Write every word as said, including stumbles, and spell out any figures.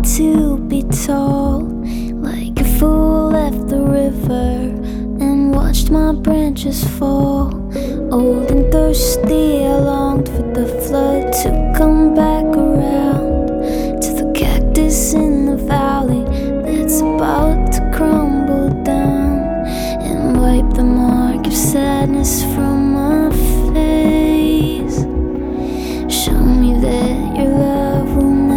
to be tall. Like a fool left the river and watched my branches fall. Old and thirsty, I longed for the flood to come back around to the cactus in the valley that's about to crumble down and wipe the mark of sadness from